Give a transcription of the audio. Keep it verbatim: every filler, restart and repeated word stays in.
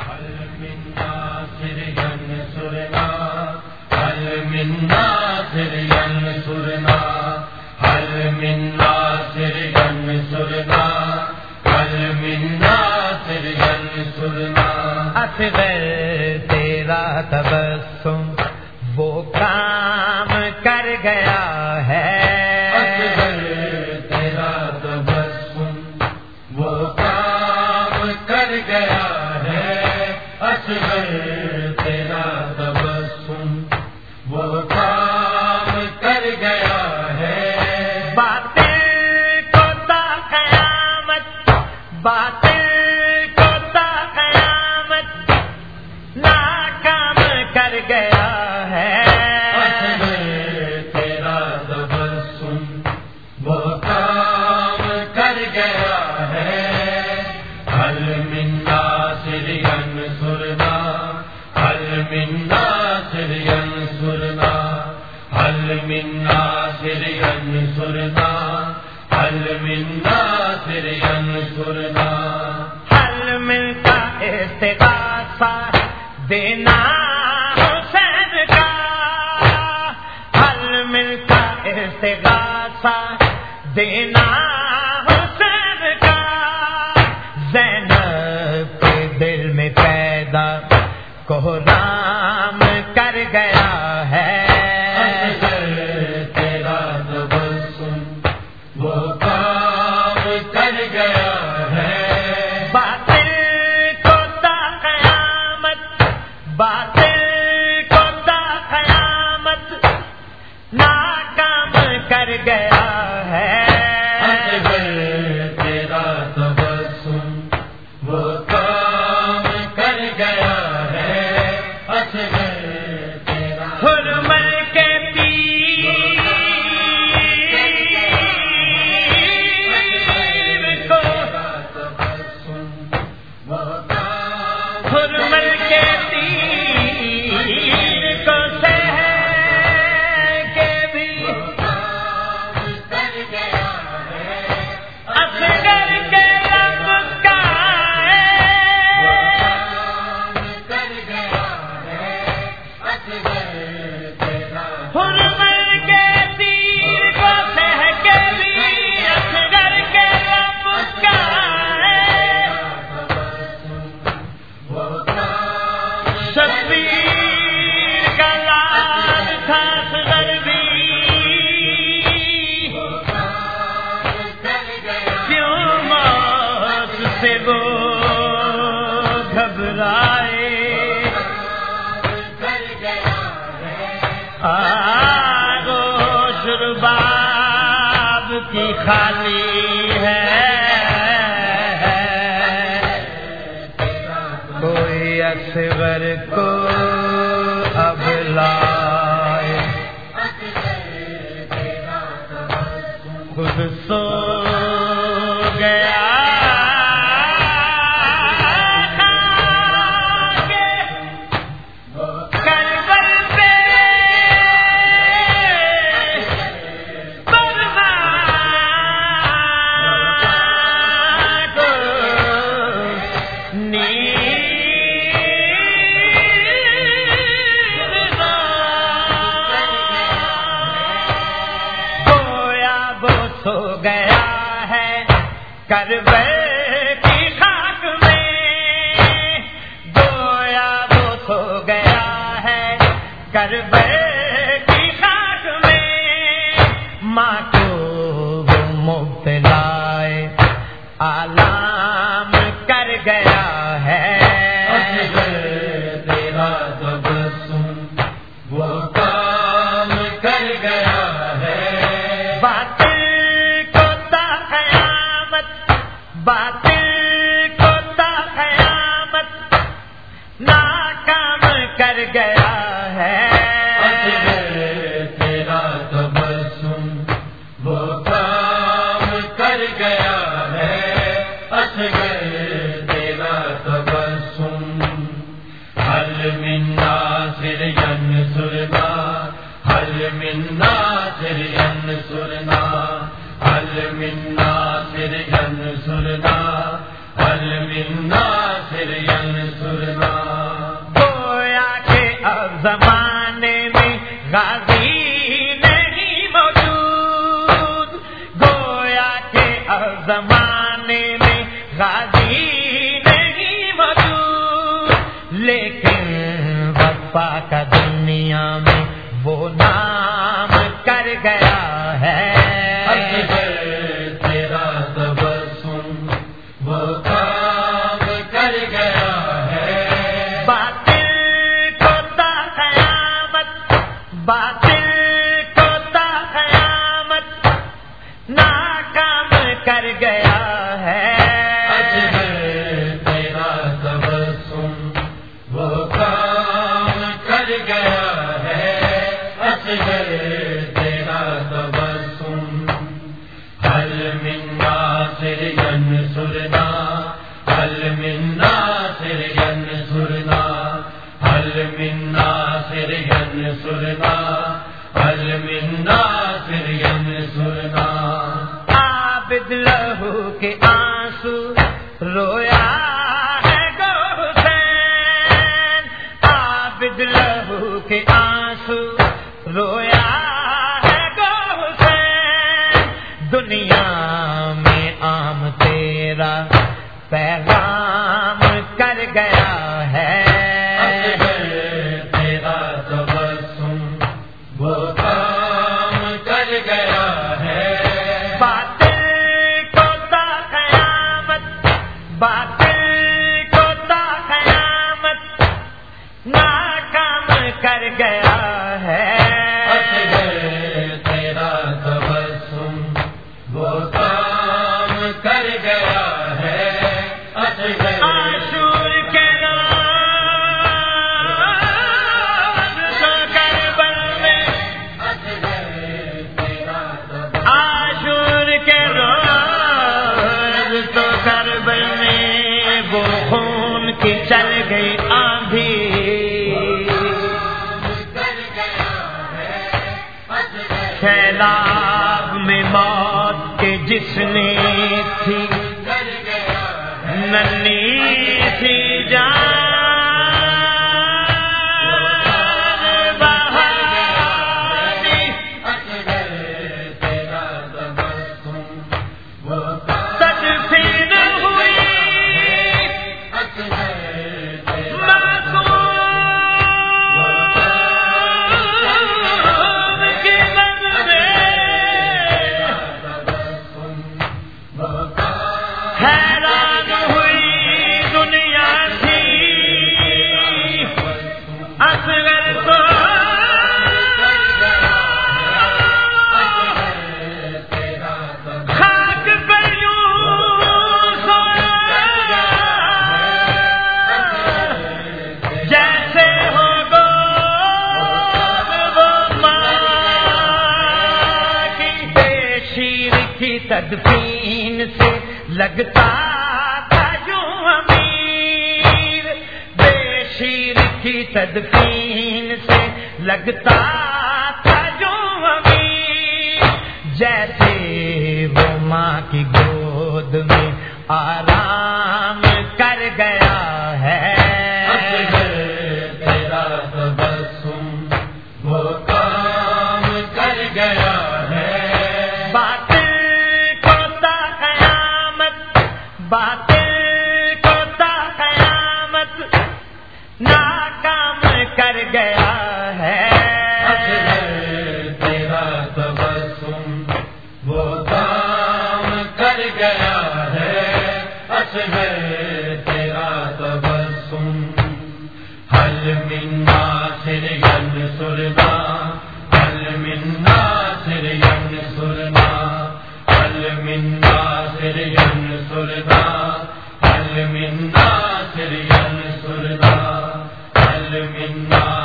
هل من ناصر ينصرنا هل من ناصر ينصرنا هل من ناصر ينصرنا هل من ناصر ينصرنا اصغر تیرا تبسم وہ کام کر گیا ہے اصغر تیرا تبسم وہ کام کر گیا ہے اصغر تیرا تبسم وہ کام کر گیا ہے باتیں کو تا قیامت باتیں کو تا قیامت ناکام کر گیا ہے اصغر تیرا تبسم وہ کام کر گیا ہے هل من ناصر ينصرنا هل من ناصر ينصرنا هل من ناصر ينصرنا هل من ناصر ينصرنا حل ملتا استغاثہ دینا حسین کا حل ملتا استغاثہ دینا حسین کا زینب کے دل میں پیدا کوہرام کر گیا ہے اصغر تیرا تبسم وہ کام کر گیا ہے باطل کو تا قیامت باطل کو تا قیامت ناکام کر گیا ہے اصغر تیرا تبسم وہ کام کر گیا ہے اصغر تیرا حرمت کے پیر کو تبسم وہ کام حرمت کے تیر کو سہ کے بھی کام کر گیا ہے اصغر کے رب کا کام کر گیا ہے اصغر تیرا حرمت کے تیر کو سہ کے بھی اصغر کے رب کا وہ کام شبیر کا لال تھا اصغر بھی کام کر گیا کیوں موت سے وہ گھبرائے کر گیا ہے آغوش رباب کی خالی ہے کوئی اصغر کو اب لائے خود سو گیا کربل پہ برباد نیند گویا وہ سو گیا ہے کربل کی خاک میں گویا وہ سو گیا ہے کربل کی خاک میں ماں کو وہ مبتلا آلام کر گیا ہے اصغر تیرا تبسم وہ کام کر گیا ہے باطل کو تا قیامت باطل کو تا قیامت ناکام کر گیا ہے اصغر تیرا تبسم وہ کام کر گیا ہے اصغر تیرا تبسم هل من ناصر ينصرنا هل من ناصر ينصرنا هل من ناصر ينصرنا هل من ناصر ينصرنا زمانے میں غازی نہیں موجود، گویا کہ اب زمانے میں غازی نہیں موجود، لیکن وفا کا دنیا میں وہ نام کر گیا ہے۔ تیرا تبسم وہ کام کر گیا ہے، باطل کو تا قیامت، باطل کو تا قیامت ناکام کر گیا ہے۔ تیرا تبسم وہ کام کر گیا ہے، تیرا تبسم حل من ناصر ینصرنا، حل من ناصر ینصرنا، حل من ناصر ینصرنا، حل من ناصر ینصرنا۔ عابد لہو کے آنسو رویا ہے گو حسین، عابد لہو کے آنسو رویا ہے گو حسین، دنیا میں عام تیرا پیغام کر گیا ہے۔ تیرا تبسم وہ کام کر گیا ہے، باطل کو تا قیامت، باطل کو تا قیامت ناکام کر گیا ہے۔ تیرا تبسم وہ کام کر گیا ہے، عاشور کے روز تو کربل میں، عاشور کے روز تو کربل میں وہ خون کی چل گئی آندھی، سیلاب میں موت کے جس نے تھی ننھی سی جان بہانی، تدفین ہوئی حیران ہوئی دنیا تھی، اصغر کو خاک پر یوں سویا جیسے ہو گود وہ ماں کی، بے شیر کی تدفین سے لگتا تھا یوں امیر، بے شیر کی تدفین سے لگتا تھا یوں امیر، جیسے وہ ماں کی گود میں آرام کر گیا ہے۔ تیرا تبسم وہ کام کر گیا ہے، باطل کو تا قیامت، باطل کو تا قیامت ناکام کر گیا ہے۔ تیرا تبسم وہ کام کر گیا ہے، تیرا تبسم حل من ناصر ینصرنا، حل من ناصر ینصرنا، حل من ناصر ینصرنا، حل من ناصر ینصرنا، حل من ناصر